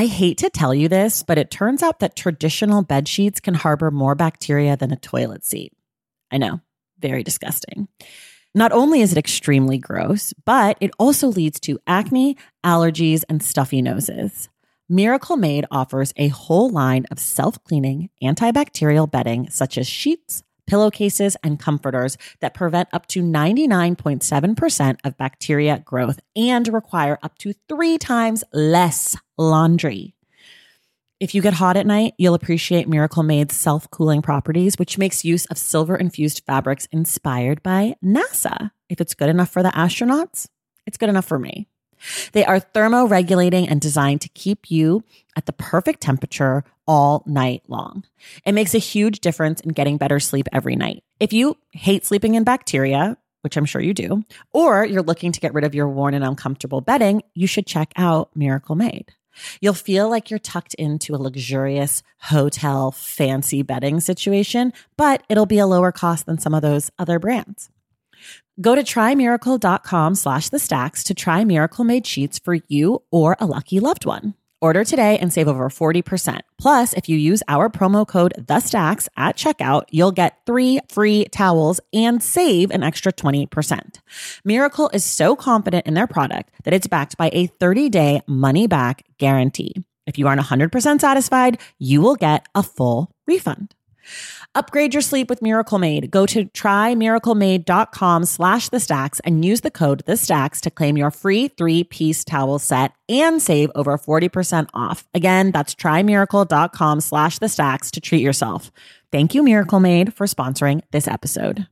I hate to tell you this, but it turns out that traditional bed sheets can harbor more bacteria than a toilet seat. I know, very disgusting. Not only is it extremely gross, but it also leads to acne, allergies, and stuffy noses. Miracle Made offers a whole line of self-cleaning, antibacterial bedding such as sheets, pillowcases, and comforters that prevent up to 99.7% of bacteria growth and require up to 3 times less laundry. If you get hot at night, you'll appreciate Miracle Made's self-cooling properties, which makes use of silver-infused fabrics inspired by NASA. If it's good enough for the astronauts, it's good enough for me. They are thermoregulating and designed to keep you at the perfect temperature all night long. It makes a huge difference in getting better sleep every night. If you hate sleeping in bacteria, which I'm sure you do, or you're looking to get rid of your worn and uncomfortable bedding, you should check out Miracle Made. You'll feel like you're tucked into a luxurious hotel fancy bedding situation, but it'll be a lower cost than some of those other brands. Go to trymiracle.com/thestacks to try Miracle Made sheets for you or a lucky loved one. Order today and save over 40%. Plus, if you use our promo code THESTACKS at checkout, you'll get 3 free towels and save an extra 20%. Miracle is so confident in their product that it's backed by a 30-day money-back guarantee. If you aren't 100% satisfied, you will get a full refund. Upgrade your sleep with Miracle Made. Go to trymiraclemade.com/thestacks and use the code THESTACKS to claim your free 3-piece towel set and save over 40% off. Again, that's trymiracle.com/thestacks to treat yourself. Thank you, Miracle Made, for sponsoring this episode.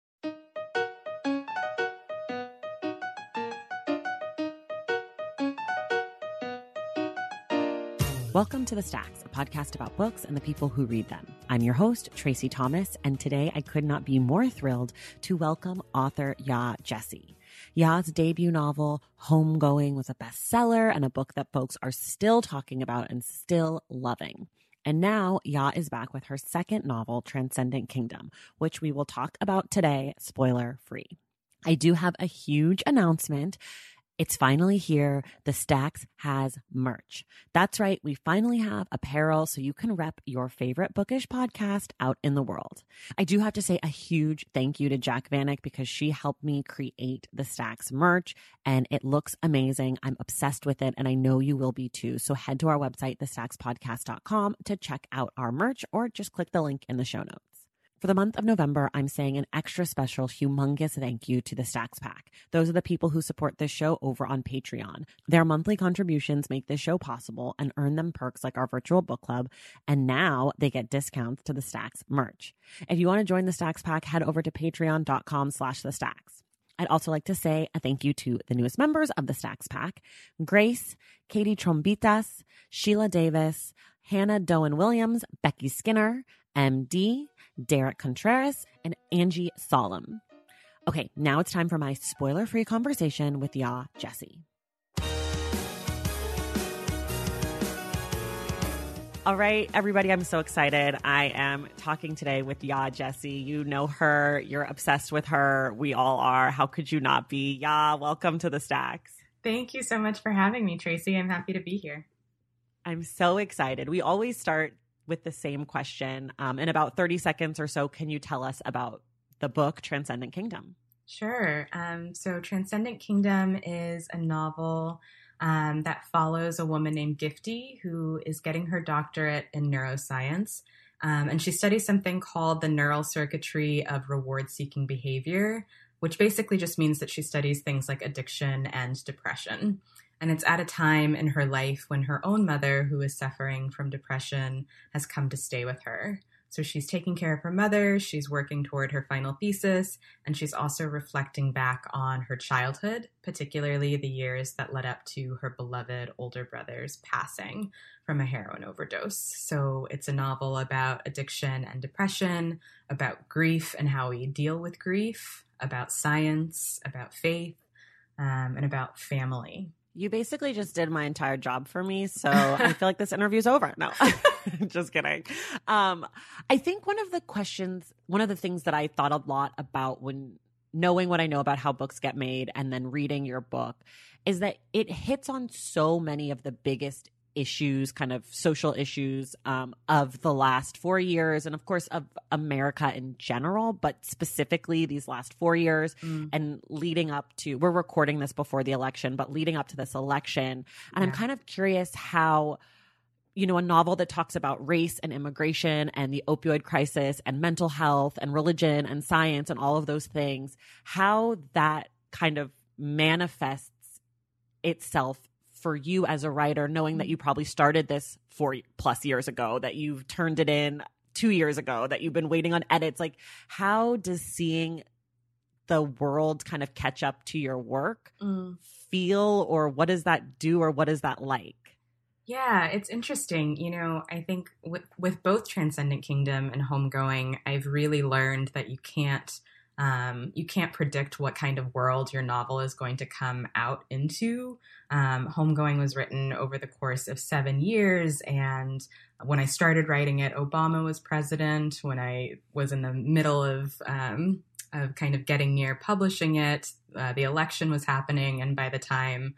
Welcome to The Stacks, a podcast about books and the people who read them. I'm your host, Tracy Thomas, and today I could not be more thrilled to welcome author Yaa Gyasi. Yaa's debut novel, Homegoing, was a bestseller and a book that folks are still talking about and still loving. And now Yaa is back with her second novel, Transcendent Kingdom, which we will talk about today, spoiler-free. I do have a huge announcement. It's finally here. The Stacks has merch. That's right. We finally have apparel so you can rep your favorite bookish podcast out in the world. I do have to say a huge thank you to Jack Vanek because she helped me create the Stacks merch and it looks amazing. I'm obsessed with it and I know you will be too. So head to our website, thestackspodcast.com to check out our merch or just click the link in the show notes. For the month of November, I'm saying an extra special, humongous thank you to the Stacks Pack. Those are the people who support this show over on Patreon. Their monthly contributions make this show possible and earn them perks like our virtual book club. And now they get discounts to the Stacks merch. If you want to join the Stacks Pack, head over to patreon.com/thestacks. I'd also like to say a thank you to the newest members of the Stacks Pack: Grace, Katie Trombitas, Sheila Davis, Hannah Doan Williams, Becky Skinner, MD, Derek Contreras, and Angie Solemn. Okay, now it's time for my spoiler-free conversation with Yaa Gyasi. All right, everybody, I'm so excited. I am talking today with Yaa Gyasi. You know her. You're obsessed with her. We all are. How could you not be? Yaa, welcome to the Stacks. Thank you so much for having me, Tracy. I'm happy to be here. I'm so excited. We always start with the same question. In about 30 seconds or so, can you tell us about the book Transcendent Kingdom? Sure. So Transcendent Kingdom is a novel that follows a woman named Gifty who is getting her doctorate in neuroscience. And she studies something called the neural circuitry of reward-seeking behavior, which basically just means that she studies things like addiction and depression. And it's at a time in her life when her own mother, who is suffering from depression, has come to stay with her. So she's taking care of her mother, she's working toward her final thesis, and she's also reflecting back on her childhood, particularly the years that led up to her beloved older brother's passing from a heroin overdose. So it's a novel about addiction and depression, about grief and how we deal with grief, about science, about faith, and about family. You basically just did my entire job for me, so I feel like this interview's over. No, just kidding. I think one of the things that I thought a lot about when knowing what I know about how books get made and then reading your book is that it hits on so many of the biggest issues, kind of social issues of the last 4 years, and of course of America in general, but specifically these last 4 years and leading up to, we're recording this before the election, but leading up to this election. And I'm kind of curious how, you know, a novel that talks about race and immigration and the opioid crisis and mental health and religion and science and all of those things, how that kind of manifests itself for you as a writer, knowing that you probably started this 4+ years ago, that you've turned it in 2 years ago, that you've been waiting on edits. Like, how does seeing the world kind of catch up to your work feel, or what does that do, or what is that like? Yeah, it's interesting. You know, I think with both Transcendent Kingdom and Homegoing, I've really learned that you can't predict what kind of world your novel is going to come out into. Homegoing was written over the course of 7 years, and when I started writing it, Obama was president. When I was in the middle of kind of getting near publishing it, the election was happening, and by the time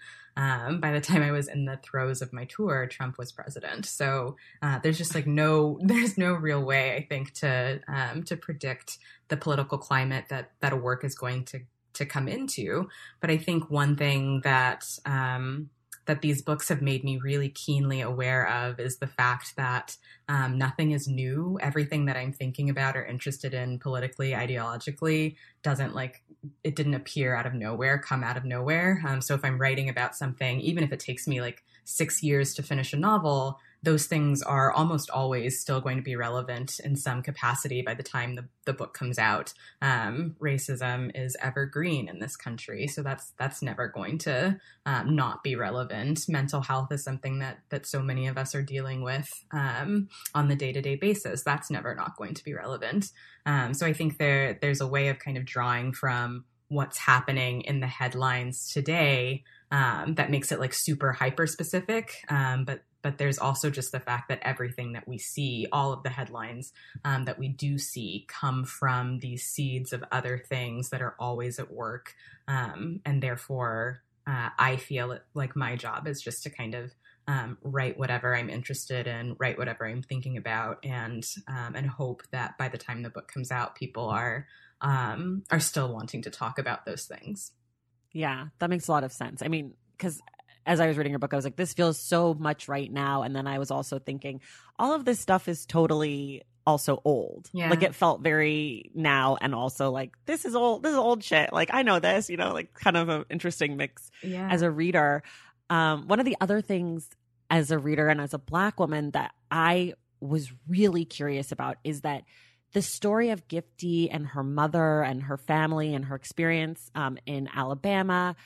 I was in the throes of my tour, Trump was president. So there's just like there's no real way, I think, to predict the political climate that a work is going to come into. But I think one thing that these books have made me really keenly aware of is the fact that nothing is new. Everything that I'm thinking about or interested in politically, ideologically, it didn't appear out of nowhere, come out of nowhere. So if I'm writing about something, even if it takes me like 6 years to finish a novel, those things are almost always still going to be relevant in some capacity by the time the book comes out. Racism is evergreen in this country, so that's never going to not be relevant. Mental health is something that so many of us are dealing with on the day-to-day basis. That's never not going to be relevant. So I think there's a way of kind of drawing from what's happening in the headlines today that makes it like super hyper specific. But there's also just the fact that everything that we see, all of the headlines that we do see, come from these seeds of other things that are always at work. And therefore, I feel like my job is just to kind of write whatever I'm interested in, write whatever I'm thinking about, and hope that by the time the book comes out, people are still wanting to talk about those things. Yeah, that makes a lot of sense. I mean, because as I was reading your book, I was like, this feels so much right now. And then I was also thinking, all of this stuff is totally also old. Yeah. Like, it felt very now, and also like, this is old shit. Like, I know this, you know, like kind of an interesting mix as a reader. One of the other things as a reader and as a Black woman that I was really curious about is that the story of Gifty and her mother and her family and her experience in Alabama,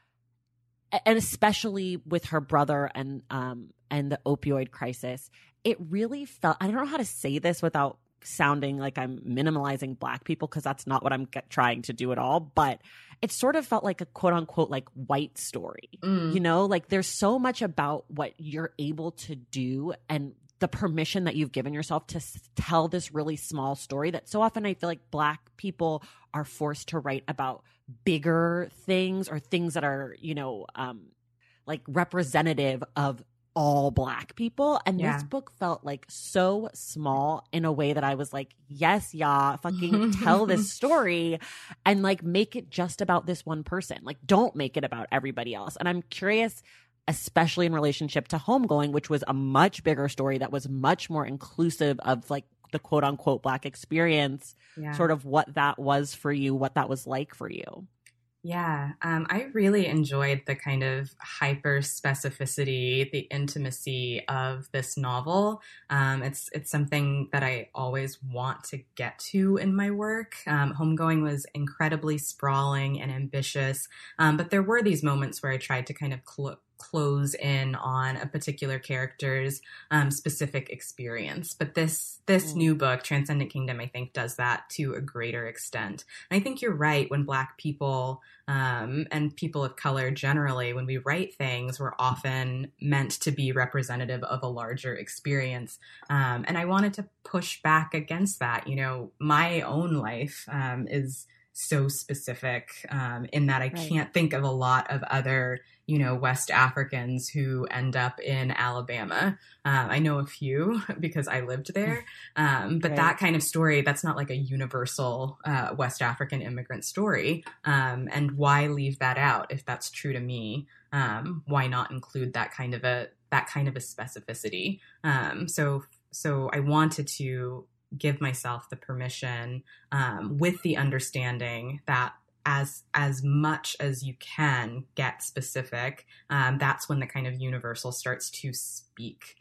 and especially with her brother and the opioid crisis, it really felt, I don't know how to say this without sounding like I'm minimalizing Black people, because that's not what I'm trying to do at all, but it sort of felt like a quote unquote like white story. You know, like there's so much about what you're able to do and the permission that you've given yourself to tell this really small story that so often I feel like Black people are forced to write about bigger things or things that are, you know, like representative of all Black people. And this book felt like so small in a way that I was like, yes, fucking tell this story and like make it just about this one person. Like, don't make it about everybody else. And I'm curious, especially in relationship to Homegoing, which was a much bigger story that was much more inclusive of like the quote unquote Black experience, sort of what that was for you, what that was like for you. Yeah, I really enjoyed the kind of hyper specificity, the intimacy of this novel. It's something that I always want to get to in my work. Homegoing was incredibly sprawling and ambitious, but there were these moments where I tried to kind of close in on a particular character's specific experience. But this new book, Transcendent Kingdom, I think does that to a greater extent. And I think you're right. When Black people and people of color generally, when we write things, we're often meant to be representative of a larger experience. And I wanted to push back against that. You know, my own life is so specific in that I Right. can't think of a lot of other, West Africans who end up in Alabama. I know a few because I lived there. But Right. that kind of story, that's not like a universal West African immigrant story. And why leave that out if that's true to me? Why not include that kind of a specificity? So I wanted to give myself the permission with the understanding that as much as you can get specific, that's when the kind of universal starts to speak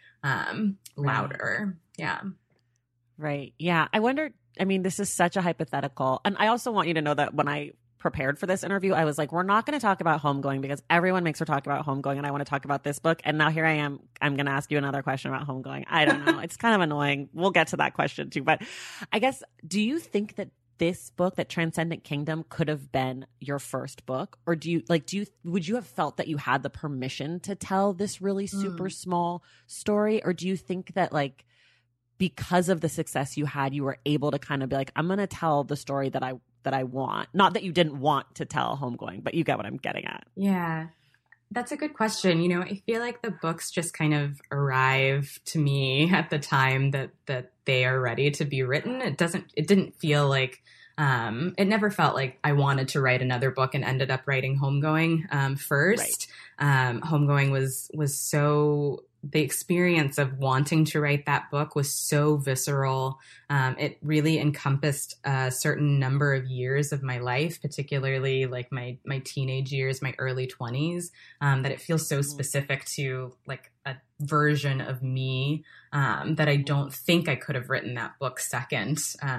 louder. Yeah. Right. Yeah. I wonder, I mean, this is such a hypothetical. And I also want you to know that when I prepared for this interview, I was like, we're not going to talk about Homegoing because everyone makes her talk about Homegoing and I want to talk about this book. And now here I am. I'm going to ask you another question about Homegoing. I don't know. It's kind of annoying. We'll get to that question too. But I guess, do you think that this book, that Transcendent Kingdom, could have been your first book? Or would you have felt that you had the permission to tell this really super small story? Or do you think that like, because of the success you had, you were able to kind of be like, I'm going to tell the story that I want. Not that you didn't want to tell Homegoing, but you get what I'm getting at. Yeah, that's a good question. I feel like the books just kind of arrive to me at the time that they are ready to be written. It didn't feel like, it never felt like I wanted to write another book and ended up writing Homegoing first. Right. Homegoing was so... The experience of wanting to write that book was so visceral. It really encompassed a certain number of years of my life, particularly like my teenage years, my early 20s, that it feels so specific to like a version of me that I don't think I could have written that book second.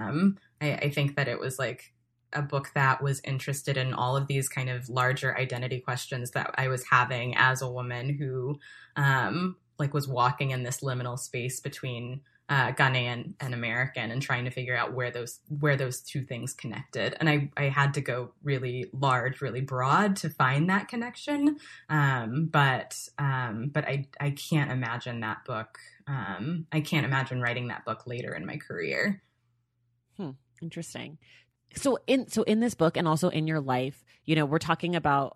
I think that it was like a book that was interested in all of these kind of larger identity questions that I was having as a woman who was walking in this liminal space between Ghanaian and American and trying to figure out where those two things connected. And I had to go really large, really broad to find that connection. But I can't imagine that book. I can't imagine writing that book later in my career. Interesting. So in this book and also in your life, we're talking about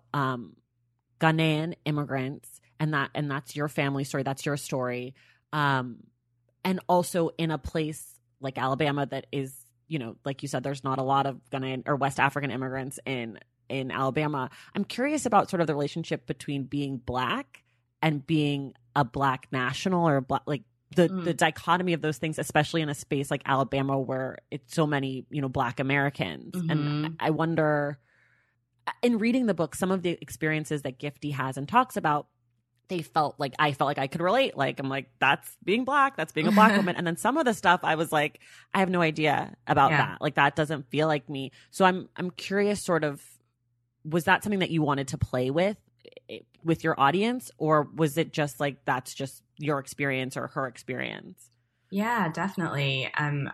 Ghanaian immigrants. And that's your family story. That's your story. And also in a place like Alabama that is, like you said, there's not a lot of Ghanaian or West African immigrants in Alabama. I'm curious about sort of the relationship between being Black and being a Black national or Black, like the dichotomy of those things, especially in a space like Alabama where it's so many, Black Americans. Mm-hmm. And I wonder, in reading the book, some of the experiences that Gifty has and talks about, I felt like I could relate. Like, I'm like, that's being Black, that's being a Black woman. And then some of the stuff I was like, I have no idea about that. Like, that doesn't feel like me. So I'm curious, sort of, was that something that you wanted to play with your audience? Or was it just like, that's just your experience or her experience? Yeah, definitely. I'm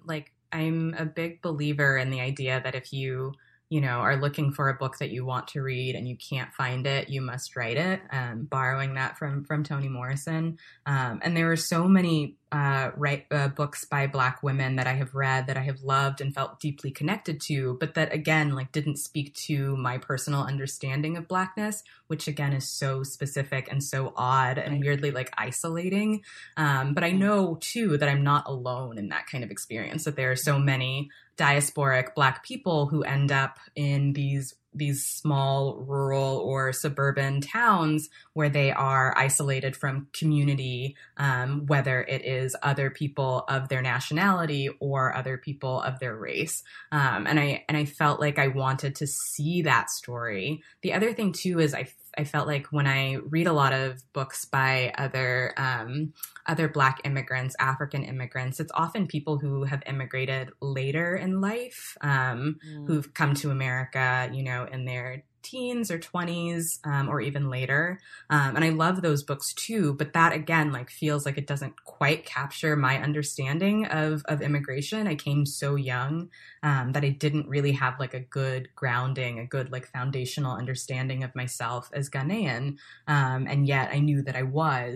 a big believer in the idea that if you are looking for a book that you want to read and you can't find it, you must write it. Borrowing that from Toni Morrison. And there are so many books by Black women that I have read, that I have loved and felt deeply connected to, but that again, like, didn't speak to my personal understanding of Blackness, which again is so specific and so odd and weirdly like isolating. But I know too that I'm not alone in that kind of experience, that there are so many diasporic Black people who end up in these small rural or suburban towns where they are isolated from community, whether it is other people of their nationality or other people of their race. And I felt like I wanted to see that story. The other thing too is I felt like when I read a lot of books by other Black immigrants, African immigrants, it's often people who have immigrated later in life, who've come to America, in their teens or 20s, or even later. And I love those books too, but that again, like, feels like it doesn't quite capture my understanding of immigration. I came so young, that I didn't really have like a good grounding, a good like foundational understanding of myself as Ghanaian. And yet I knew that I was.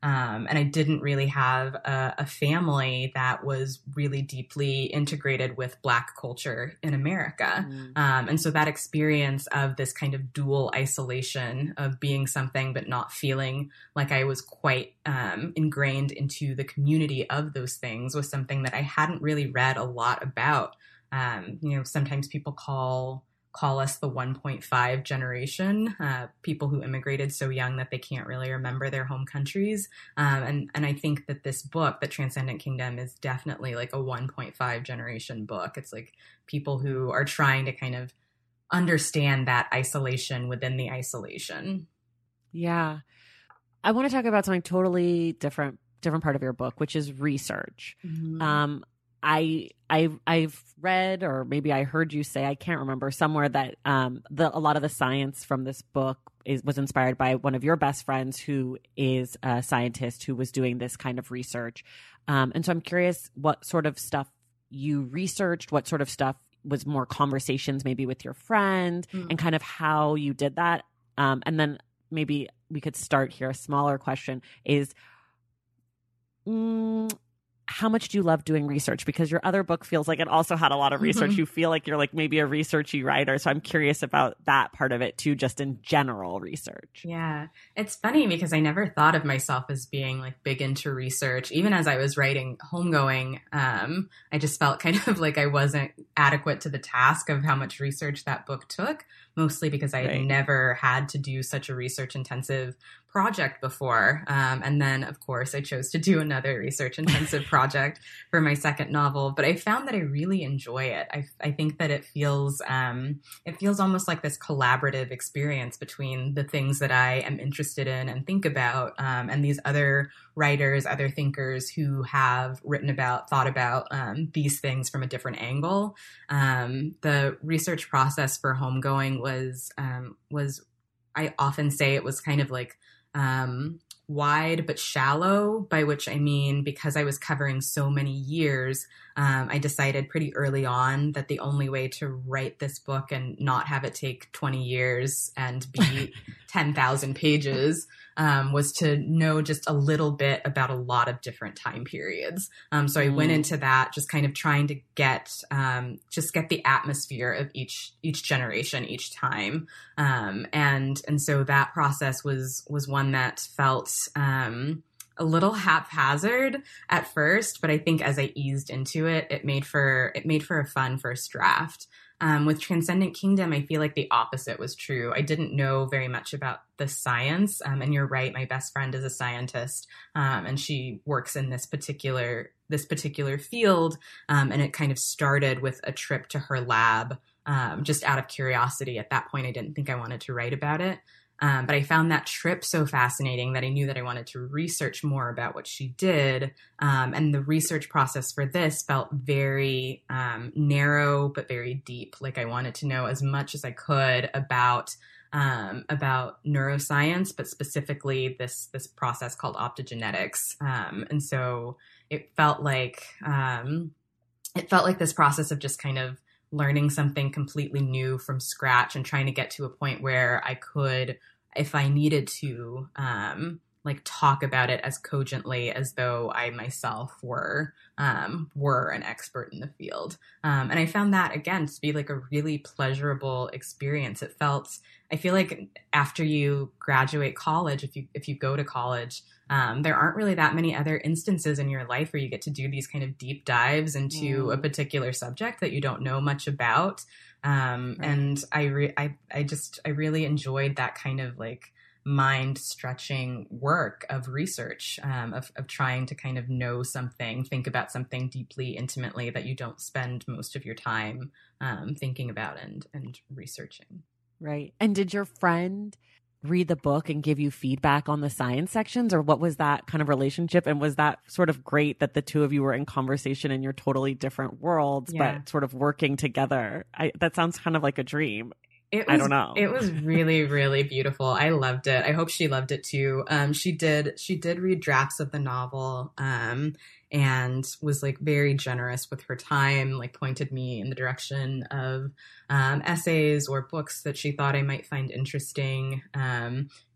And I didn't really have a family that was really deeply integrated with Black culture in America. And so that experience of this kind of dual isolation of being something but not feeling like I was quite ingrained into the community of those things was something that I hadn't really read a lot about. Sometimes people call us the 1.5 generation, people who immigrated so young that they can't really remember their home countries. And I think that this book, The Transcendent Kingdom, is definitely like a 1.5 generation book. It's like people who are trying to kind of understand that isolation within the isolation. Yeah. I want to talk about something totally different part of your book, which is research. Mm-hmm. I've read, or maybe I heard you say, I can't remember, somewhere that a lot of the science from this book was inspired by one of your best friends who is a scientist who was doing this kind of research. And so I'm curious what sort of stuff you researched, what sort of stuff was more conversations maybe with your friend, and kind of how you did that. And then maybe we could start here. A smaller question is, how much do you love doing research? Because your other book feels like it also had a lot of research. You feel like you're like maybe a researchy writer. So I'm curious about that part of it too, just in general research. Yeah. It's funny because I never thought of myself as being like big into research. Even as I was writing Homegoing, I just felt kind of like I wasn't adequate to the task of how much research that book took, mostly because I had never had to do such a research intensive project before. And then, of course, I chose to do another research-intensive project for my second novel. But I found that I really enjoy it. I think that it feels almost like this collaborative experience between the things that I am interested in and think about, and these other writers, other thinkers who have thought about these things from a different angle. The research process for Homegoing was I often say it was kind of like wide but shallow, by which I mean because I was covering so many years, I decided pretty early on that the only way to write this book and not have it take 20 years and be 10,000 pages was to know just a little bit about a lot of different time periods. So I went into that just kind of trying to get the atmosphere of each generation, each time. And so that process was one that felt a little haphazard at first, but I think as I eased into it, it made for a fun first draft. With Transcendent Kingdom, I feel like the opposite was true. I didn't know very much about the science. And you're right, my best friend is a scientist, and she works in this particular field. And it kind of started with a trip to her lab, just out of curiosity. At that point, I didn't think I wanted to write about it. But I found that trip so fascinating that I knew that I wanted to research more about what she did. And the research process for this felt very narrow, but very deep. Like I wanted to know as much as I could about neuroscience, but specifically this process called optogenetics. And so it felt like this process of just kind of learning something completely new from scratch and trying to get to a point where I could, if I needed to, talk about it as cogently as though I myself were an expert in the field. And I found that, again, to be like a really pleasurable experience. I feel like after you graduate college, if you go to college, there aren't really that many other instances in your life where you get to do these kind of deep dives into a particular subject that you don't know much about. Right. And I really enjoyed that kind of like mind stretching work of research, of trying to kind of know something, think about something deeply, intimately that you don't spend most of your time thinking about and researching. Right. And did your friend read the book and give you feedback on the science sections, or what was that kind of relationship? And was that sort of great that the two of you were in conversation in your totally different worlds, but sort of working together? That sounds kind of like a dream. I don't know. It was really, really beautiful. I loved it. I hope she loved it too. She did read drafts of the novel, and was like very generous with her time, like pointed me in the direction of essays or books that she thought I might find interesting.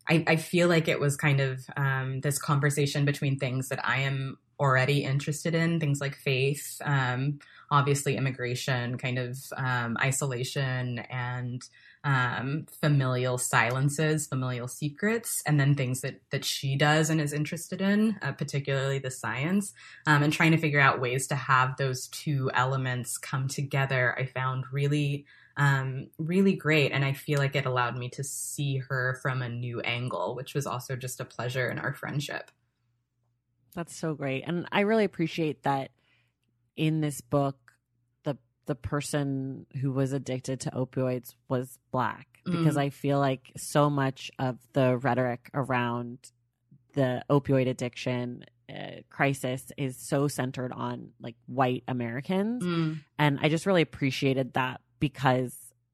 I feel like it was kind of this conversation between things that I am already interested in, things like faith, obviously immigration, kind of isolation, and familial silences, familial secrets, and then things that she does and is interested in, particularly the science, and trying to figure out ways to have those two elements come together. I found really great. And I feel like it allowed me to see her from a new angle, which was also just a pleasure in our friendship. That's so great. And I really appreciate that in this book, the person who was addicted to opioids was Black, because I feel like so much of the rhetoric around the opioid addiction crisis is so centered on like white Americans. And I just really appreciated that, because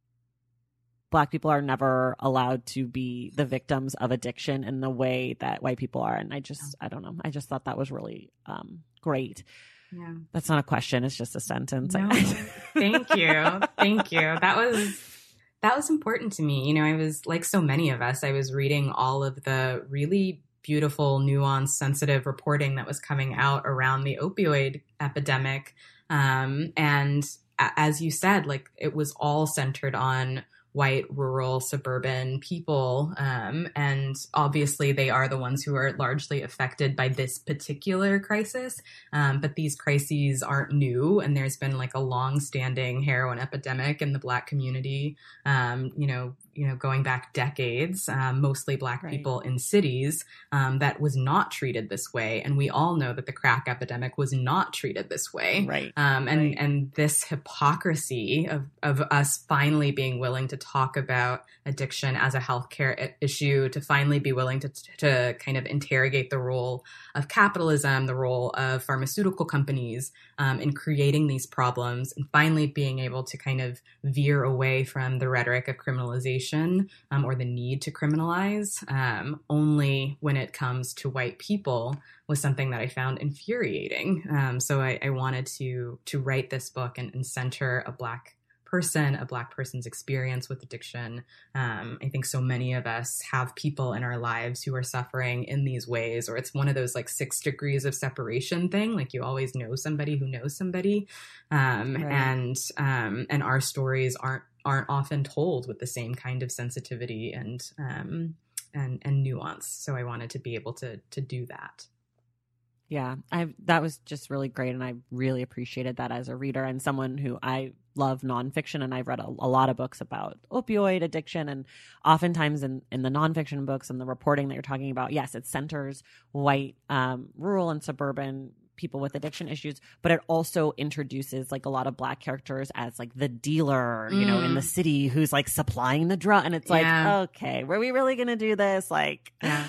Black people are never allowed to be the victims of addiction in the way that white people are. And I don't know. I just thought that was really great. Yeah. That's not a question. It's just a sentence. No, thank you. Thank you. That was important to me. You know, I was, like so many of us, I was reading all of the really beautiful, nuanced, sensitive reporting that was coming out around the opioid epidemic. And as you said, like it was all centered on white, rural, suburban people. And obviously they are the ones who are largely affected by this particular crisis. But these crises aren't new. And there's been like a long-standing heroin epidemic in the Black community, going back decades, mostly Black people in cities, that was not treated this way. And we all know that the crack epidemic was not treated this way. Right. And this hypocrisy of us finally being willing to talk about addiction as a healthcare issue, to finally be willing to kind of interrogate the role of capitalism, the role of pharmaceutical companies in creating these problems, and finally being able to kind of veer away from the rhetoric of criminalization or the need to criminalize only when it comes to white people was something that I found infuriating. So I wanted to write this book and center a Black person's experience with addiction. I think so many of us have people in our lives who are suffering in these ways, or it's one of those like 6 degrees of separation thing. Like you always know somebody who knows somebody. And our stories aren't often told with the same kind of sensitivity and nuance. So I wanted to be able to do that. Yeah, that was just really great. And I really appreciated that as a reader and someone who I love nonfiction. And I've read a lot of books about opioid addiction. And oftentimes in the nonfiction books and the reporting that you're talking about, yes, it centers white, rural and suburban people with addiction issues, but it also introduces like a lot of Black characters as like the dealer, in the city who's like supplying the drug. And it's like, okay, were we really going to do this? Like,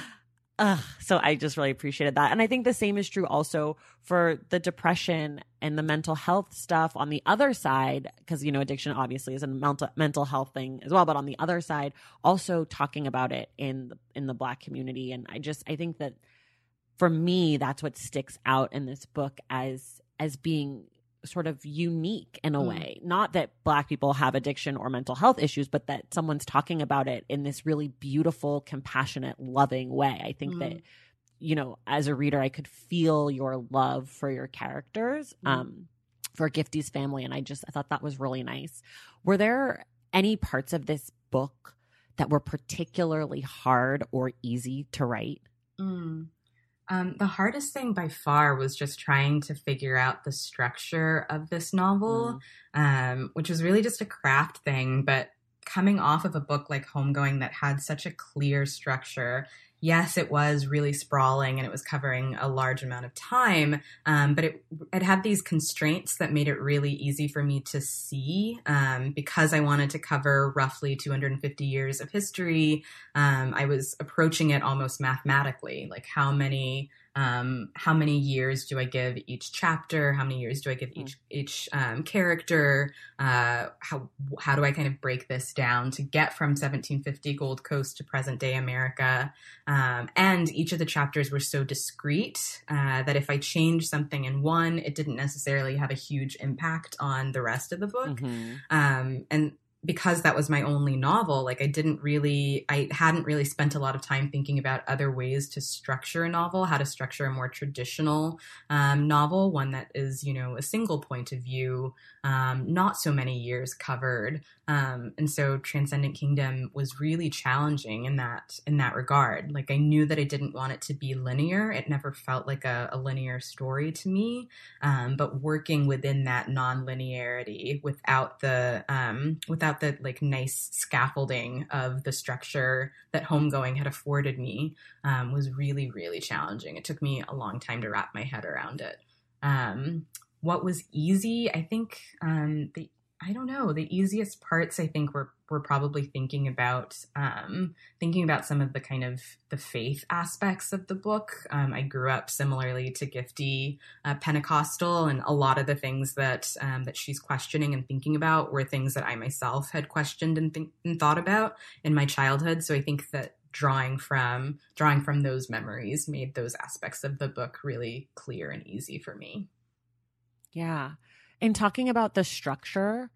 so I just really appreciated that. And I think the same is true also for the depression and the mental health stuff on the other side, because, addiction obviously is a mental health thing as well. But on the other side, also talking about it in the Black community. And I think that for me, that's what sticks out in this book as being sort of unique in a way. Not that Black people have addiction or mental health issues, but that someone's talking about it in this really beautiful, compassionate, loving way. I think that, as a reader, I could feel your love for your characters, for Gifty's family. And I thought that was really nice. Were there any parts of this book that were particularly hard or easy to write? The hardest thing by far was just trying to figure out the structure of this novel, which was really just a craft thing. But coming off of a book like Homegoing that had such a clear structure, yes, it was really sprawling and it was covering a large amount of time, but it had these constraints that made it really easy for me to see, because I wanted to cover roughly 250 years of history. I was approaching it almost mathematically, like how many years do I give each chapter? How many years do I give each character? How do I kind of break this down to get from 1750 Gold Coast to present day America? And each of the chapters were so discrete that if I changed something in one, it didn't necessarily have a huge impact on the rest of the book. And because that was my only novel, like I hadn't really spent a lot of time thinking about other ways to structure a novel, how to structure a more traditional novel, one that is, a single point of view, not so many years covered. And so Transcendent Kingdom was really challenging in that regard. Like, I knew that I didn't want it to be linear. It never felt like a linear story to me. But working within that non-linearity without the like nice scaffolding of the structure that Homegoing had afforded me was really, really challenging. It took me a long time to wrap my head around it. What was easy? I think the easiest parts, I think, were probably thinking about some of the kind of the faith aspects of the book. I grew up similarly to Gifty, Pentecostal, and a lot of the things that she's questioning and thinking about were things that I myself had questioned and thought about in my childhood. So I think that drawing from those memories made those aspects of the book really clear and easy for me. Yeah. In talking about the structure,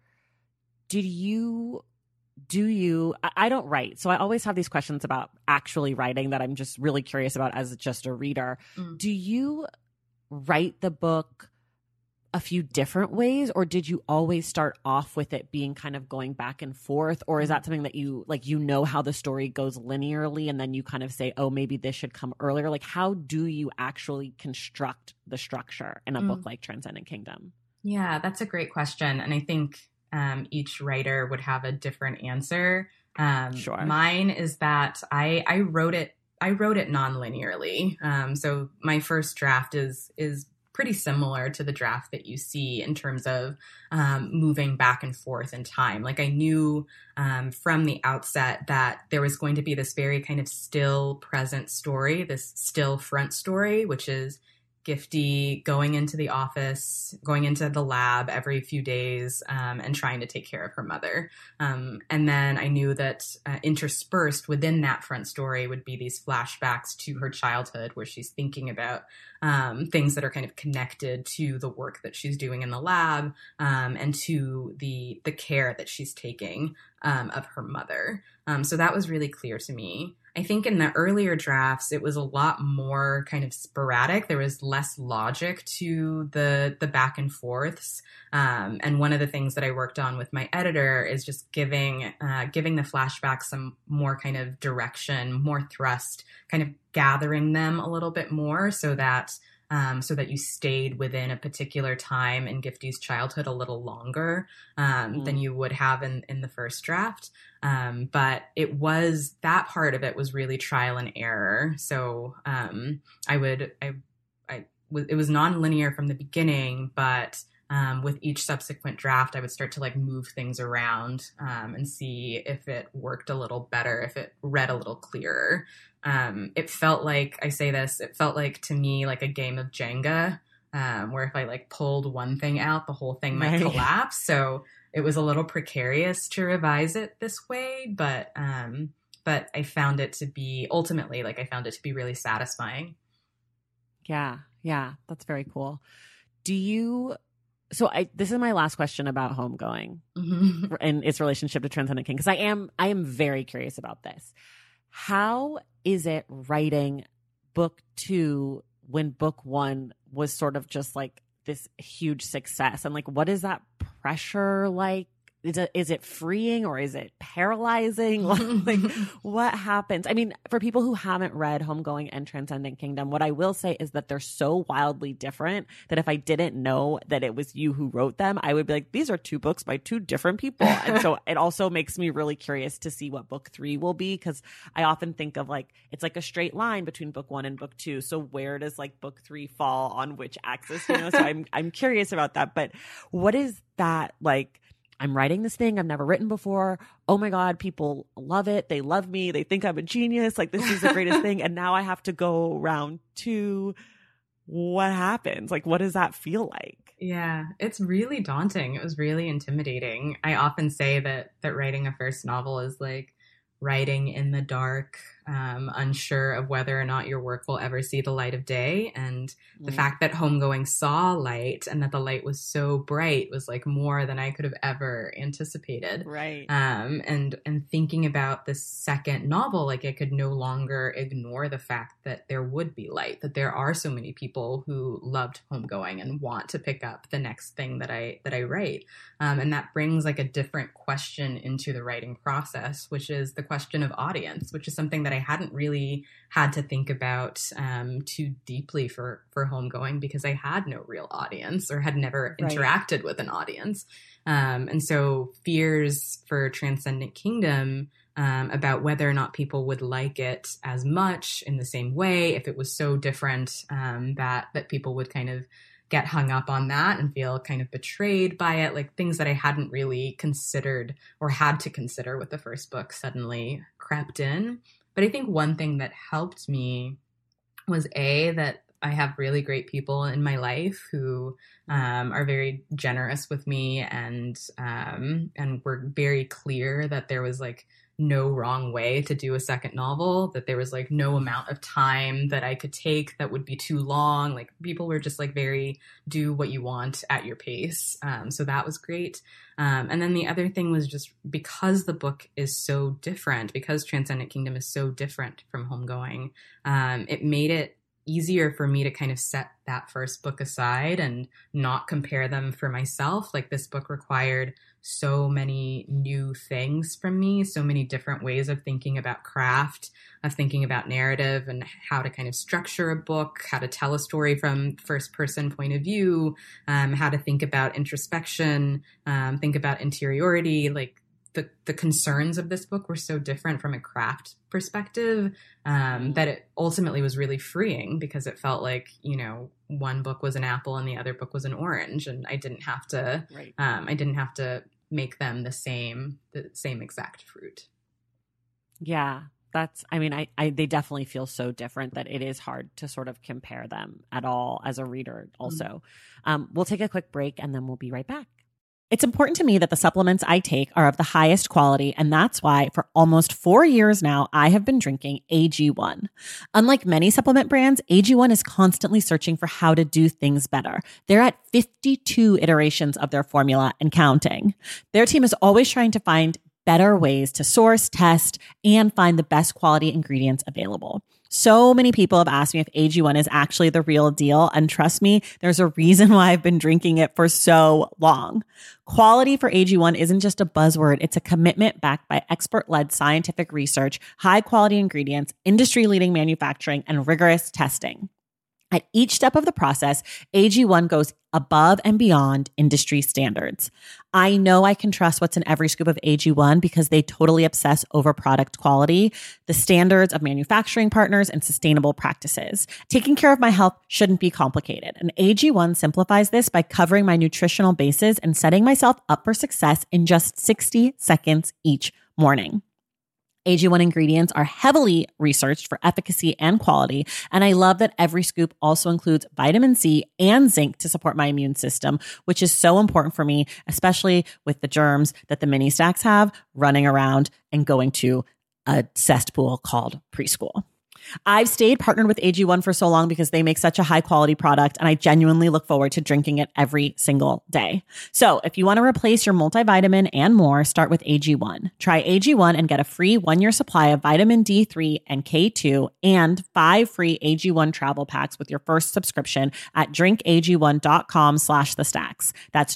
I don't write, so I always have these questions about actually writing that I'm just really curious about as just a reader. Do you write the book a few different ways, or did you always start off with it being kind of going back and forth? Or is that something that you how the story goes linearly and then you kind of say, oh, maybe this should come earlier? Like, how do you actually construct the structure in a book like Transcendent Kingdom? Yeah, that's a great question. And I think each writer would have a different answer. Sure. Mine is that I wrote it non-linearly. So my first draft is pretty similar to the draft that you see in terms of moving back and forth in time. Like, I knew from the outset that there was going to be this very kind of still present story, this still front story, which is Gifty going into the office, going into the lab every few days, and trying to take care of her mother. And then I knew that interspersed within that front story would be these flashbacks to her childhood, where she's thinking about things that are kind of connected to the work that she's doing in the lab, and to the care that she's taking of her mother. So that was really clear to me. I think in the earlier drafts, it was a lot more kind of sporadic. There was less logic to the back and forths. And one of the things that I worked on with my editor is just giving the flashbacks some more kind of direction, more thrust, kind of gathering them a little bit more so that you stayed within a particular time in Gifty's childhood a little longer than you would have in the first draft. But that part of it was really trial and error. So it was non-linear from the beginning, but with each subsequent draft, I would start to like move things around and see if it worked a little better, if it read a little clearer. It felt like to me like a game of Jenga, where if I like pulled one thing out, the whole thing might collapse. So it was a little precarious to revise it this way, but I found it to be really satisfying. Yeah, that's very cool. This is my last question about Homegoing and its relationship to Transcendent King, because I am very curious about this. How is it writing book 2 when book 1 was sort of just like this huge success? And like, what is that pressure like? Is it freeing or is it paralyzing? Like, what happens? I mean, for people who haven't read Homegoing and Transcendent Kingdom, what I will say is that they're so wildly different that if I didn't know that it was you who wrote them, I would be like, these are 2 books by 2 different people. And so it also makes me really curious to see what book 3 will be, because I often think of like, it's like a straight line between book 1 and book 2. So where does like book 3 fall on which axis? So I'm curious about that. But what is that like? I'm writing this thing I've never written before. Oh my God, people love it. They love me. They think I'm a genius. Like, this is the greatest thing. And now I have to go round 2. What happens? Like, what does that feel like? Yeah, it's really daunting. It was really intimidating. I often say that writing a first novel is like writing in the dark. unsure of whether or not your work will ever see the light of day. And the fact that Homegoing saw light and that the light was so bright was like more than I could have ever anticipated. Right. And thinking about the second novel, like I could no longer ignore the fact that there would be light, that there are so many people who loved Homegoing and want to pick up the next thing that I write. And that brings like a different question into the writing process, which is the question of audience, which is something that I hadn't really had to think about too deeply for Homegoing, because I had no real audience or had never interacted with an audience. And so fears for Transcendent Kingdom about whether or not people would like it as much in the same way, if it was so different that people would kind of get hung up on that and feel kind of betrayed by it, like things that I hadn't really considered or had to consider with the first book suddenly crept in. But I think one thing that helped me was that I have really great people in my life who are very generous with me and were very clear that there was like no wrong way to do a second novel, that there was like no amount of time that I could take that would be too long. Like people were just like very do what you want at your pace. So that was great. And then the other thing was just because the book is so different, because Transcendent Kingdom is so different from Homegoing, it made it easier for me to kind of set that first book aside and not compare them for myself. Like this book required so many new things from me, so many different ways of thinking about craft, of thinking about narrative and how to kind of structure a book, how to tell a story from first person point of view, how to think about introspection, think about interiority. Like the concerns of this book were so different from a craft perspective that it ultimately was really freeing, because it felt like, you know, one book was an apple and the other book was an orange, and I didn't have to make them the same exact fruit. Yeah. They definitely feel so different that it is hard to sort of compare them at all as a reader also. We'll take a quick break and then we'll be right back. It's important to me that the supplements I take are of the highest quality, and that's why for almost 4 years now, I have been drinking AG1. Unlike many supplement brands, AG1 is constantly searching for how to do things better. They're at 52 iterations of their formula and counting. Their team is always trying to find better ways to source, test, and find the best quality ingredients available. So many people have asked me if AG1 is actually the real deal. And trust me, there's a reason why I've been drinking it for so long. Quality for AG1 isn't just a buzzword. It's a commitment backed by expert-led scientific research, high-quality ingredients, industry-leading manufacturing, and rigorous testing. At each step of the process, AG1 goes above and beyond industry standards. I know I can trust what's in every scoop of AG1 because they totally obsess over product quality, the standards of manufacturing partners, and sustainable practices. Taking care of my health shouldn't be complicated, and AG1 simplifies this by covering my nutritional bases and setting myself up for success in just 60 seconds each morning. AG1 ingredients are heavily researched for efficacy and quality, and I love that every scoop also includes vitamin C and zinc to support my immune system, which is so important for me, especially with the germs that the mini stacks have running around and going to a cesspool called preschool. I've stayed partnered with AG1 for so long because they make such a high quality product, and I genuinely look forward to drinking it every single day. So if you want to replace your multivitamin and more, start with AG1. Try AG1 and get a free 1-year supply of vitamin D3 and K2 and 5 free AG1 travel packs with your first subscription at drinkag1.com/thestacks. That's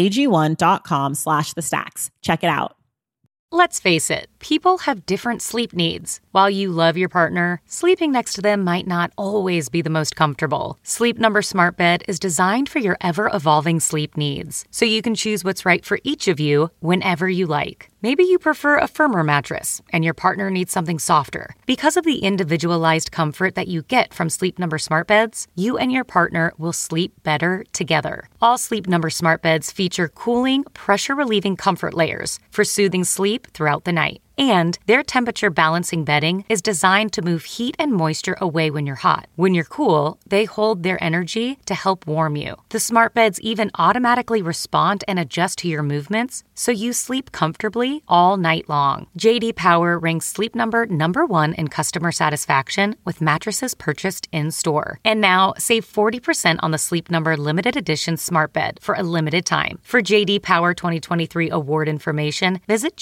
drinkag1.com/thestacks. Check it out. Let's face it, people have different sleep needs. While you love your partner, sleeping next to them might not always be the most comfortable. Sleep Number Smart Bed is designed for your ever-evolving sleep needs, so you can choose what's right for each of you whenever you like. Maybe you prefer a firmer mattress, and your partner needs something softer. Because of the individualized comfort that you get from Sleep Number Smart Beds, you and your partner will sleep better together. All Sleep Number Smart Beds feature cooling, pressure-relieving comfort layers for soothing sleep throughout the night. And their temperature balancing bedding is designed to move heat and moisture away when you're hot. When you're cool, they hold their energy to help warm you. The smart beds even automatically respond and adjust to your movements, so you sleep comfortably all night long. JD Power ranks Sleep Number #1 in customer satisfaction with mattresses purchased in-store. And now, save 40% on the Sleep Number limited edition smart bed for a limited time. For JD Power 2023 award information, visit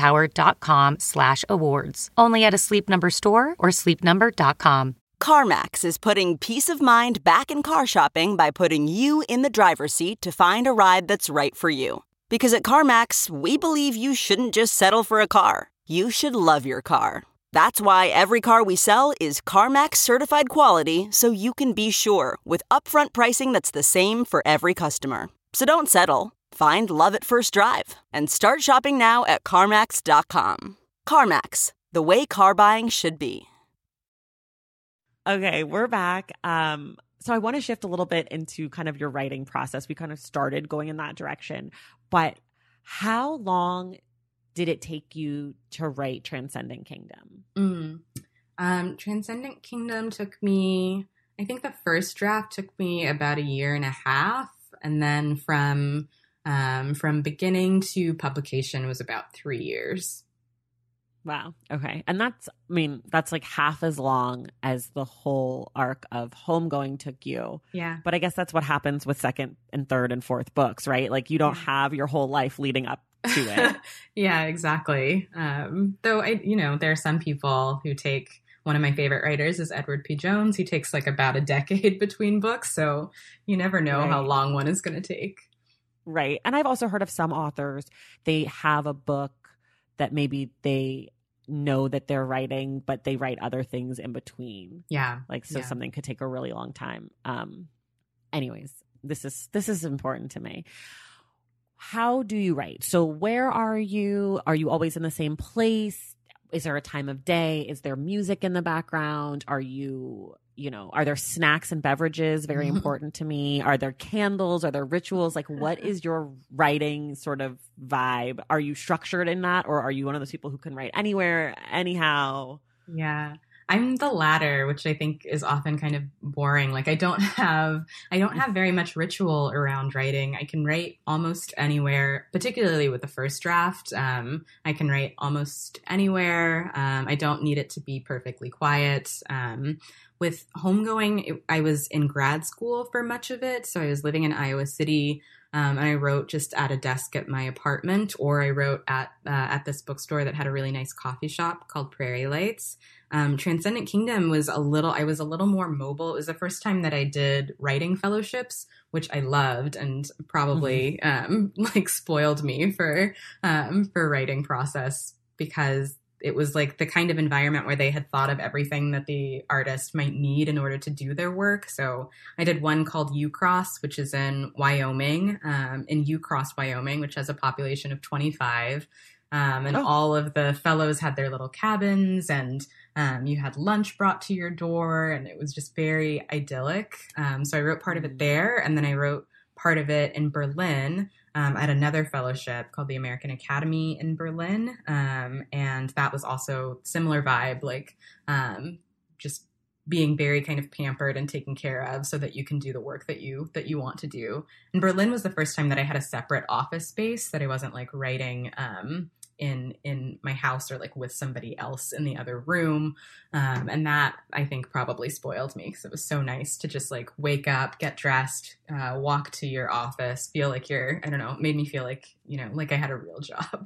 jdpower.com/awards. Only at a Sleep Number store or sleepnumber.com. CarMax is putting peace of mind back in car shopping by putting you in the driver's seat to find a ride that's right for you. Because at CarMax, we believe you shouldn't just settle for a car. You should love your car. That's why every car we sell is CarMax certified quality, so you can be sure with upfront pricing that's the same for every customer. So don't settle. Find love at first drive and start shopping now at CarMax.com. CarMax, the way car buying should be. Okay, we're back. So I want to shift a little bit into kind of your writing process. We kind of started going in that direction, but how long did it take you to write Transcendent Kingdom? Transcendent Kingdom took me, I think the first draft took me about a year and a half. And then from beginning to publication was about 3 years. Wow. Okay. And that's like half as long as the whole arc of Homegoing took you. Yeah. But I guess that's what happens with second and third and fourth books, right? Like you don't have your whole life leading up to it. Yeah, exactly. Though there are some people who take, one of my favorite writers is Edward P. Jones. He takes like about a decade between books. So you never know how long one is going to take. Right. And I've also heard of some authors, they have a book that maybe they know that they're writing, but they write other things in between. Yeah. Something could take a really long time. Anyways, this is important to me. How do you write? So where are you? Are you always in the same place? Is there a time of day? Is there music in the background? Are you, are there snacks and beverages? Very important to me. Are there candles? Are there rituals? Like, what is your writing sort of vibe? Are you structured in that? Or are you one of those people who can write anywhere, anyhow? Yeah. I'm the latter, which I think is often kind of boring. Like I don't have very much ritual around writing. I can write almost anywhere, particularly with the first draft. I can write almost anywhere. I don't need it to be perfectly quiet. With Homegoing, I was in grad school for much of it. So I was living in Iowa City. And I wrote just at a desk at my apartment, or I wrote at this bookstore that had a really nice coffee shop called Prairie Lights. Transcendent Kingdom I was a little more mobile. It was the first time that I did writing fellowships, which I loved and probably spoiled me for writing process, because it was like the kind of environment where they had thought of everything that the artist might need in order to do their work. So I did one called Ucross, which is in Wyoming, in Ucross, Wyoming, which has a population of 25. All of the fellows had their little cabins, and you had lunch brought to your door, and it was just very idyllic. So I wrote part of it there, and then I wrote part of it in Berlin at another fellowship called the American Academy in Berlin. And that was also similar vibe, like just being very kind of pampered and taken care of so that you can do the work that you want to do. And Berlin was the first time that I had a separate office space, that I wasn't like writing in my house or like with somebody else in the other room. And that I think probably spoiled me, because it was so nice to just like wake up, get dressed, walk to your office, feel like it made me feel like, like I had a real job.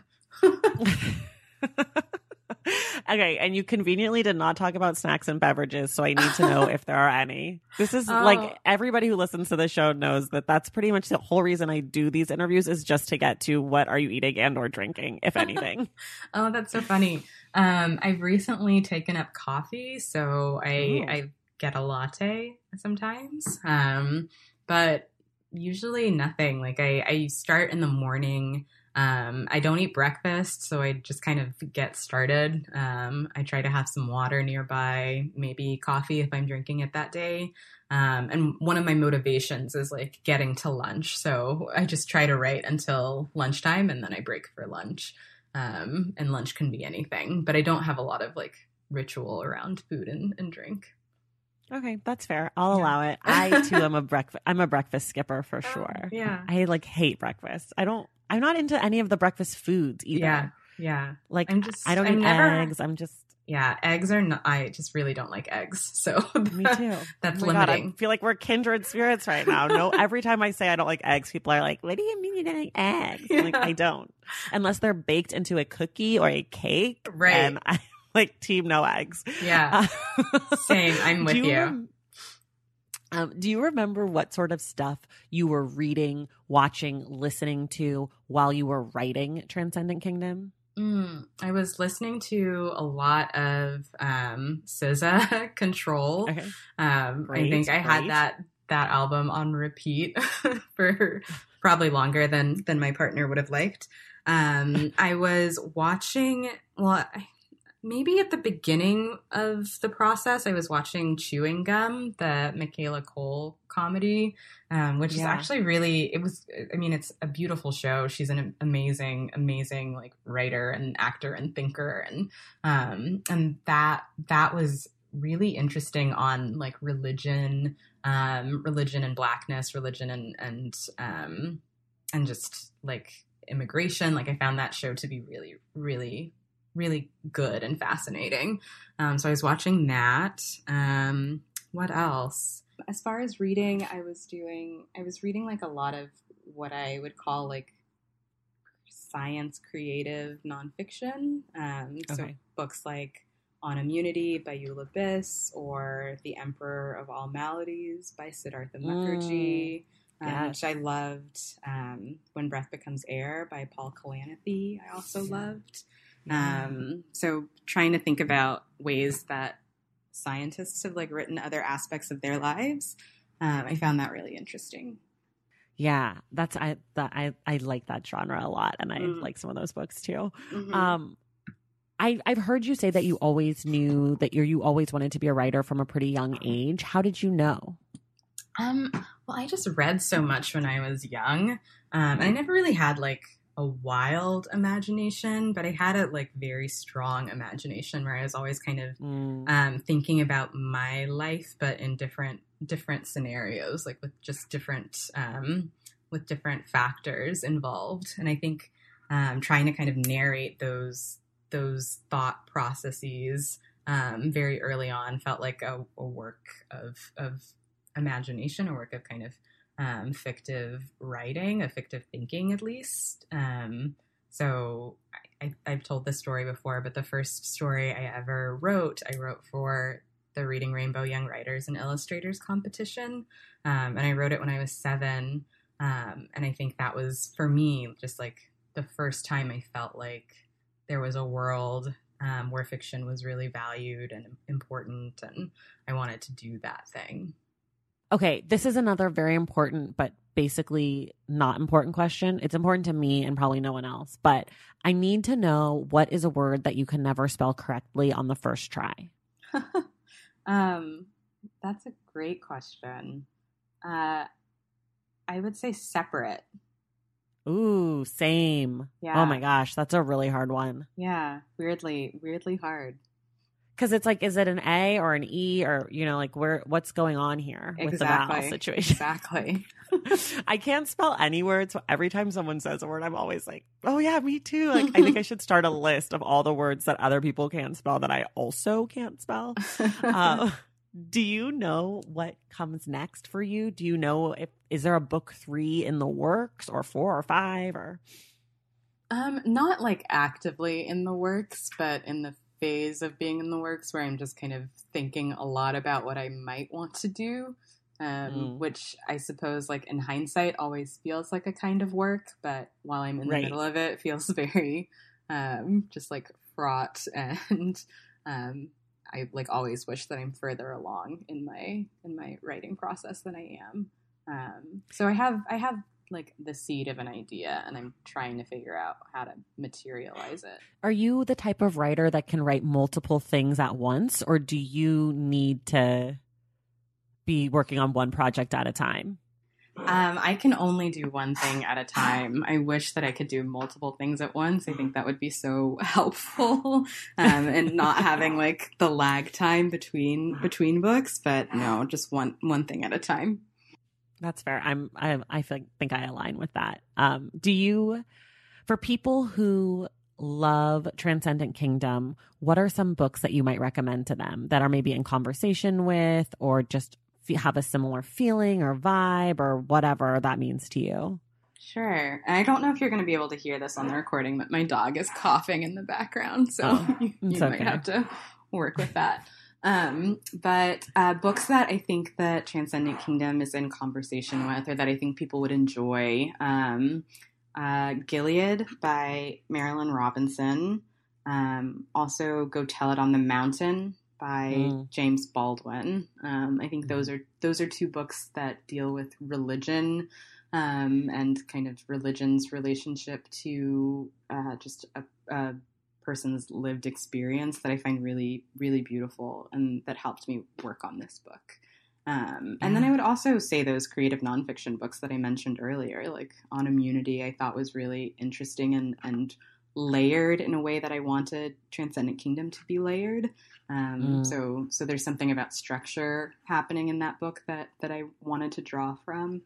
Okay, and you conveniently did not talk about snacks and beverages, so I need to know if there are any. This is like, everybody who listens to the show knows that that's pretty much the whole reason I do these interviews, is just to get to what are you eating and or drinking, if anything. Oh, that's so funny. I've recently taken up coffee, so I get a latte sometimes, but usually nothing. Like I start in the morning. I don't eat breakfast, so I just kind of get started. I try to have some water nearby, maybe coffee if I'm drinking it that day. And one of my motivations is like getting to lunch. So I just try to write until lunchtime, and then I break for lunch. and lunch can be anything. But I don't have a lot of like ritual around food and drink. Okay, that's fair. I'll allow it. I too am I'm a breakfast skipper for sure. Yeah. I like hate breakfast. I'm not into any of the breakfast foods either. Yeah. Like I don't eat eggs. Eggs are not, I just really don't like eggs. So me too. That's oh limiting. God, I feel like we're kindred spirits right now. No, every time I say I don't like eggs, people are like, what do you mean you don't like eggs? I'm like, I don't. Unless they're baked into a cookie or a cake. Right. And I like team no eggs. Yeah. Same. I'm with you. Do you remember what sort of stuff you were reading, watching, listening to while you were writing Transcendent Kingdom? I was listening to a lot of SZA Control. Okay. I think I had that album on repeat for probably longer than my partner would have liked. I was watching, maybe at the beginning of the process, I was watching Chewing Gum, the Michaela Cole comedy, which is actually it's a beautiful show. She's an amazing, amazing like writer and actor and thinker. And that was really interesting on like religion and Blackness, religion and just like immigration. Like I found that show to be really, really, really good and fascinating. So I was watching that. What else? As far as reading, I was reading like a lot of what I would call like science creative nonfiction. So books like On Immunity by Eula Biss or The Emperor of All Maladies by Siddhartha Mukherjee, which I loved. When Breath Becomes Air by Paul Kalanithi, I also loved. So trying to think about ways that scientists have like written other aspects of their lives. I found that really interesting. Yeah, I like that genre a lot, and I like some of those books too. Mm-hmm. I've heard you say that you always knew that you always wanted to be a writer from a pretty young age. How did you know? Well, I just read so much when I was young. I never really had like a wild imagination, but I had a like very strong imagination where I was always kind of thinking about my life, but in different scenarios, like with just different factors involved. And I think trying to kind of narrate those thought processes very early on felt like a work of imagination, a work of kind of fictive writing, a fictive thinking at least. So I've told this story before, but the first story I ever wrote, I wrote for the Reading Rainbow Young Writers and Illustrators competition. And I wrote it when I was 7. And I think that was, for me, just like the first time I felt like there was a world where fiction was really valued and important, and I wanted to do that thing. Okay, this is another very important, but basically not important question. It's important to me and probably no one else, but I need to know, what is a word that you can never spell correctly on the first try? That's a great question. I would say separate. Ooh, same. Yeah. Oh my gosh, that's a really hard one. Yeah, weirdly hard. Because it's like, is it an A or an E, or, like what's going on here with the vowel situation? Exactly. I can't spell any words. So every time someone says a word, I'm always like, oh yeah, me too. Like, I think I should start a list of all the words that other people can't spell that I also can't spell. Do you know what comes next for you? Do you know is there a book 3 in the works, or 4 or 5 or? Not like actively in the works, but in the phase of being in the works where I'm just kind of thinking a lot about what I might want to do, which I suppose like in hindsight always feels like a kind of work, but while I'm in the middle of it feels very just like fraught, and I like always wish that I'm further along in my writing process than I am. So I have like the seed of an idea, and I'm trying to figure out how to materialize it. Are you the type of writer that can write multiple things at once, or do you need to be working on one project at a time? I can only do one thing at a time. I wish that I could do multiple things at once. I think that would be so helpful, and not having like the lag time between books. But no, just one thing at a time. That's fair. I think I align with that. Do you, for people who love Transcendent Kingdom, what are some books that you might recommend to them that are maybe in conversation with, or just have a similar feeling or vibe or whatever that means to you? Sure. And I don't know if you're going to be able to hear this on the recording, but my dog is coughing in the background, so you might have to work with that. But books that I think that Transcendent Kingdom is in conversation with, or that I think people would enjoy, Gilead by Marilynne Robinson. Also Go Tell It on the Mountain by James Baldwin. I think those are two books that deal with religion, and kind of religion's relationship to just a person's lived experience that I find really, really beautiful, and that helped me work on this book. And then I would also say those creative nonfiction books that I mentioned earlier, like On Immunity, I thought was really interesting and layered in a way that I wanted Transcendent Kingdom to be layered. So there's something about structure happening in that book that I wanted to draw from.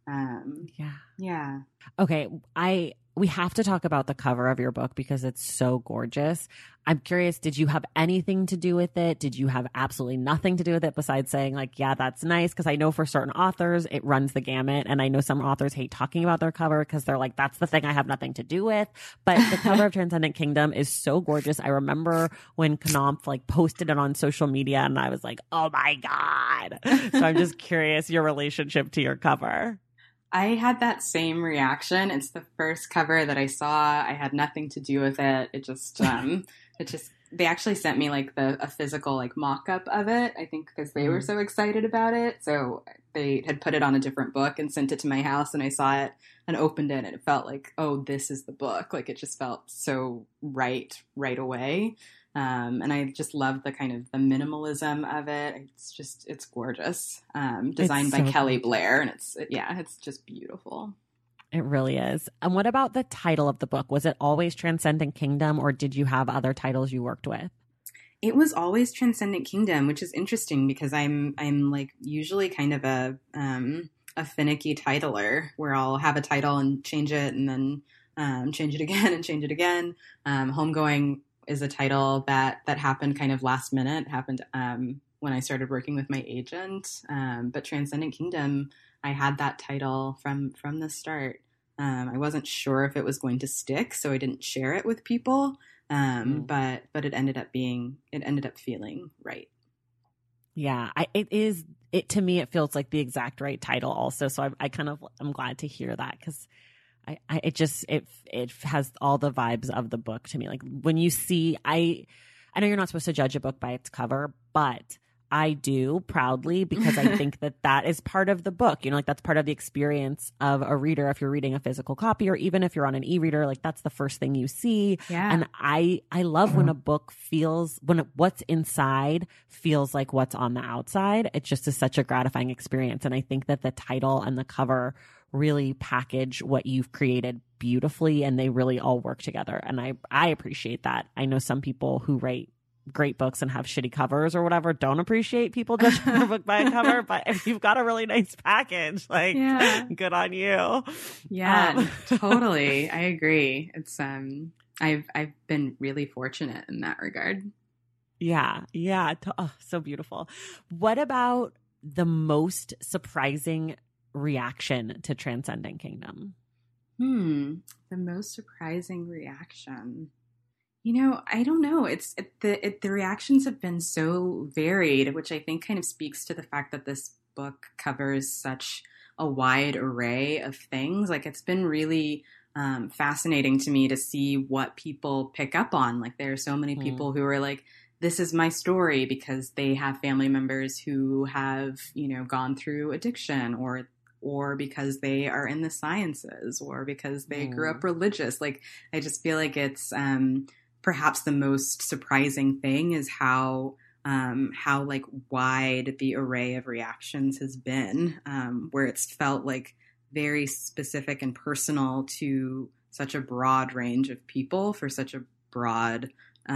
Yeah. Okay. We have to talk about the cover of your book because it's so gorgeous. I'm curious, did you have anything to do with it? Did you have absolutely nothing to do with it besides saying like, yeah, that's nice? Because I know for certain authors, it runs the gamut. And I know some authors hate talking about their cover because they're like, that's the thing I have nothing to do with. But the cover of Transcendent Kingdom is so gorgeous. I remember when Knopf like posted it on social media and I was like, oh my God. So I'm just curious your relationship to your cover. I had that same reaction. It's the first cover that I saw. I had nothing to do with it. It just, they actually sent me like a physical like mock-up of it, I think because they were so excited about it. So they had put it on a different book and sent it to my house, and I saw it and opened it, and it felt like, oh, this is the book. Like it just felt so right away. And I just love the kind of the minimalism of it. It's gorgeous. Designed by Kelly Blair, and it's just beautiful. It really is. And what about the title of the book? Was it always Transcendent Kingdom, or did you have other titles you worked with? It was always Transcendent Kingdom, which is interesting because I'm like usually kind of a finicky titler where I'll have a title and change it and then change it again and change it again. Homegoing is a title that happened kind of last minute. It happened when I started working with my agent. But Transcendent Kingdom, I had that title from the start. I wasn't sure if it was going to stick, so I didn't share it with people. But it ended up feeling right. Yeah, to me, it feels like the exact right title also. So I'm glad to hear that because it has all the vibes of the book to me. Like when you see, I know you're not supposed to judge a book by its cover, but I do proudly because I think that is part of the book. You know, like that's part of the experience of a reader. If you're reading a physical copy, or even if you're on an e-reader, like that's the first thing you see. Yeah. And I love when a book what's inside feels like what's on the outside. It just is such a gratifying experience. And I think that the title and the cover really package what you've created beautifully, and they really all work together. And I appreciate that. I know some people who write great books and have shitty covers or whatever don't appreciate people judging their book by a cover, but if you've got a really nice package, like good on you. Yeah, totally. I agree. It's I've been really fortunate in that regard. Yeah. So beautiful. What about the most surprising reaction to Transcendent Kingdom? The most surprising reaction. You know, I don't know. The reactions have been so varied, which I think kind of speaks to the fact that this book covers such a wide array of things. Like it's been really fascinating to me to see what people pick up on. Like there are so many people who are like, this is my story because they have family members who have, you know, gone through addiction, or because they are in the sciences, or because they grew up religious. Like, I just feel like it's perhaps the most surprising thing is how like wide the array of reactions has been, where it's felt like very specific and personal to such a broad range of people for such a broad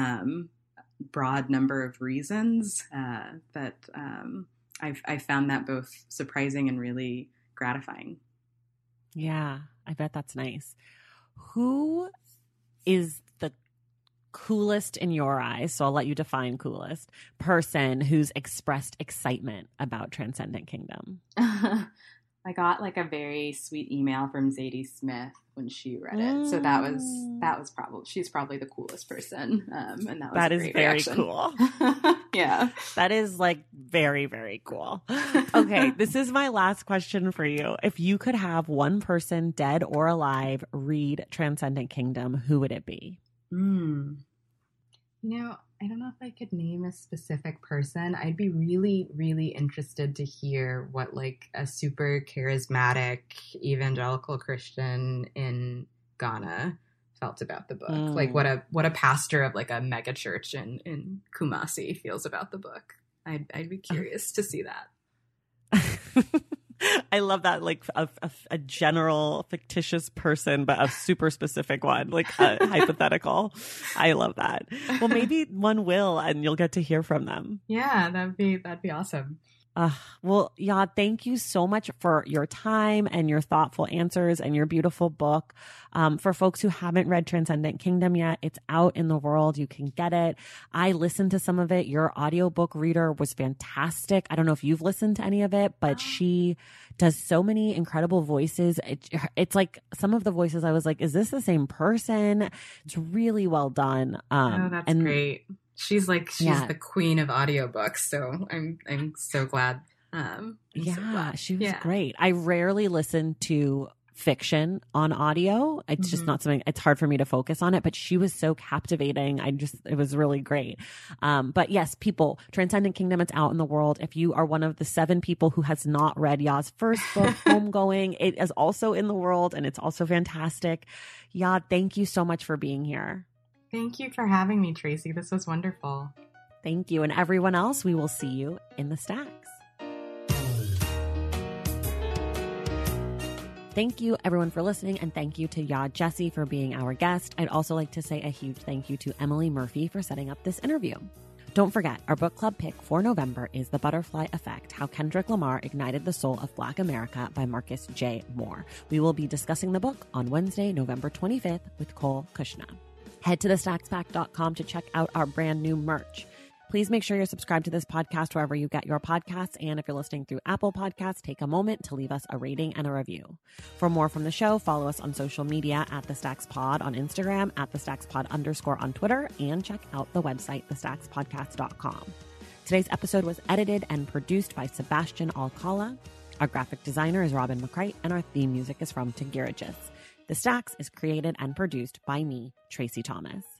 number of reasons that I found that both surprising and really gratifying. Yeah, I bet that's nice. Who is the coolest in your eyes, so I'll let you define coolest, person who's expressed excitement about Transcendent Kingdom? I got like a very sweet email from Zadie Smith when she read it. So that was probably, she's probably the coolest person. And that was very reaction. Cool. Yeah. That is like very, very cool. Okay. This is my last question for you. If you could have one person, dead or alive, read Transcendent Kingdom, who would it be? I don't know if I could name a specific person. I'd be really, really interested to hear what like a super charismatic evangelical Christian in Ghana felt about the book. Like what a pastor of like a mega church in Kumasi feels about the book. I'd be curious to see that. I love that, like a general fictitious person, but a super specific one, like a hypothetical. I love that. Well, maybe one will, and you'll get to hear from them. Yeah, that'd be awesome. Well, Yaa, thank you so much for your time and your thoughtful answers and your beautiful book. For folks who haven't read Transcendent Kingdom yet, it's out in the world. You can get it. I listened to some of it. Your audiobook reader was fantastic. I don't know if you've listened to any of it, but she does so many incredible voices. It's like some of the voices I was like, is this the same person? It's really well done. That's great. She's the queen of audiobooks, so I'm so glad. She was great. I rarely listen to fiction on audio. It's just not something, it's hard for me to focus on it, but she was so captivating. It was really great. But yes, people, Transcendent Kingdom, it's out in the world. If you are one of the 7 people who has not read Yaa's first book, Homegoing, it is also in the world and it's also fantastic. Yaa, thank you so much for being here. Thank you for having me, Tracy. This was wonderful. Thank you. And everyone else, we will see you in the stacks. Thank you, everyone, for listening. And thank you to Yaa Gyasi for being our guest. I'd also like to say a huge thank you to Emily Murphy for setting up this interview. Don't forget, our book club pick for November is The Butterfly Effect, How Kendrick Lamar Ignited the Soul of Black America by Marcus J. Moore. We will be discussing the book on Wednesday, November 25th with Cole Kushna. Head to thestackspack.com to check out our brand new merch. Please make sure you're subscribed to this podcast wherever you get your podcasts. And if you're listening through Apple Podcasts, take a moment to leave us a rating and a review. For more from the show, follow us on social media at The Stacks Pod on Instagram, at The Stacks Pod _ on Twitter, and check out the website, thestackspodcast.com. Today's episode was edited and produced by Sebastian Alcala. Our graphic designer is Robin McCrite, and our theme music is from Tegirigis. The Stacks is created and produced by me, Tracy Thomas.